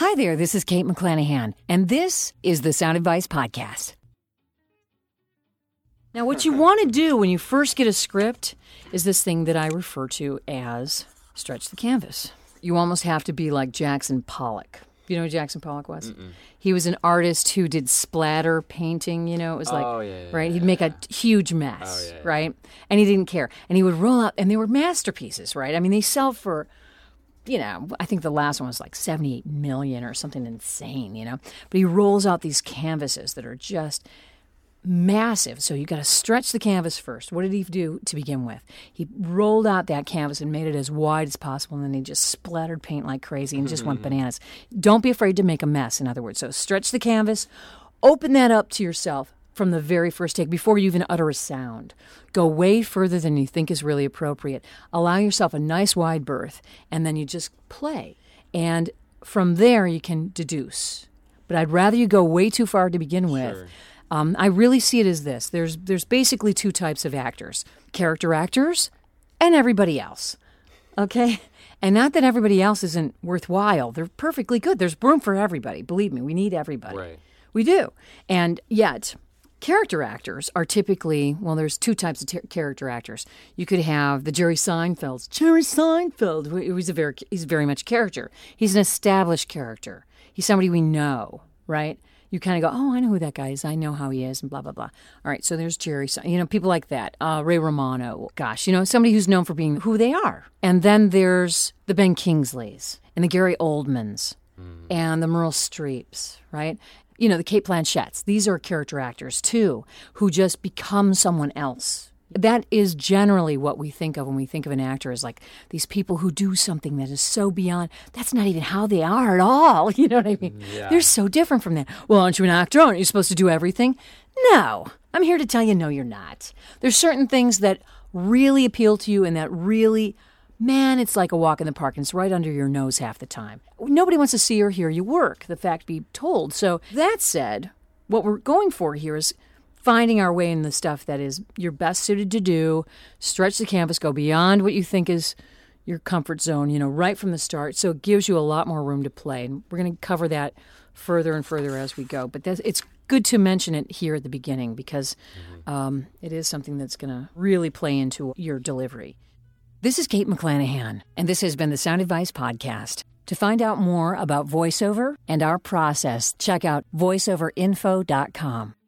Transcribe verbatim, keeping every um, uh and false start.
Hi there, this is Kate McClanahan, and this is the Sound Advice Podcast. Now, what you want to do when you first get a script is this thing that I refer to as stretch the canvas. You almost have to be like Jackson Pollock. You know who Jackson Pollock was? Mm-mm. He was an artist who did splatter painting, you know, it was like, oh, yeah, yeah, right? Yeah, He'd make yeah. a huge mess, oh, yeah, yeah. right? And he didn't care. And he would roll out, and they were masterpieces, right? I mean, they sell for, you know, I think the last one was like seventy-eight million or something insane, you know? But he rolls out these canvases that are just massive. So you got to stretch the canvas first. What did he do to begin with? He rolled out that canvas and made it as wide as possible, and then he just splattered paint like crazy and just went bananas. Don't be afraid to make a mess, in other words. So stretch the canvas, open that up to yourself from the very first take before you even utter a sound. Go way further than you think is really appropriate. Allow yourself a nice wide berth, and then you just play. And from there, you can deduce. But I'd rather you go way too far to begin with. Sure. Um, I really see it as this. There's there's basically two types of actors. Character actors and everybody else. Okay? And not that everybody else isn't worthwhile. They're perfectly good. There's room for everybody. Believe me, we need everybody. Right. We do. And yet, character actors are typically, well, there's two types of ter- character actors. You could have the Jerry Seinfelds. Jerry Seinfeld, who he's a very, he's very much a character. He's an established character. He's somebody we know, right? You kind of go, oh, I know who that guy is. I know how he is, and blah, blah, blah. All right, so there's Jerry, you know, people like that. Uh, Ray Romano, gosh, you know, somebody who's known for being who they are. And then there's the Ben Kingsleys and the Gary Oldmans mm. and the Meryl Streeps, right? You know, the Kate Blanchetts. These are character actors, too, who just become someone else. That is generally what we think of when we think of an actor as like these people who do something that is so beyond, that's not even how they are at all. You know what I mean? Yeah. They're so different from that. Well, aren't you an actor? Aren't you supposed to do everything? No. I'm here to tell you, no, you're not. There's certain things that really appeal to you and that really, man, it's like a walk in the park and it's right under your nose half the time. Nobody wants to see or hear you work, the fact be told. So that said, what we're going for here is finding our way in the stuff that is you're best suited to do, stretch the canvas, go beyond what you think is your comfort zone, you know, right from the start. So it gives you a lot more room to play. And we're going to cover that further and further as we go. But that's, it's good to mention it here at the beginning because mm-hmm. um, it is something that's going to really play into your delivery. This is Kate McClanahan, and this has been the Sound Advice Podcast. To find out more about voiceover and our process, check out voiceover info dot com.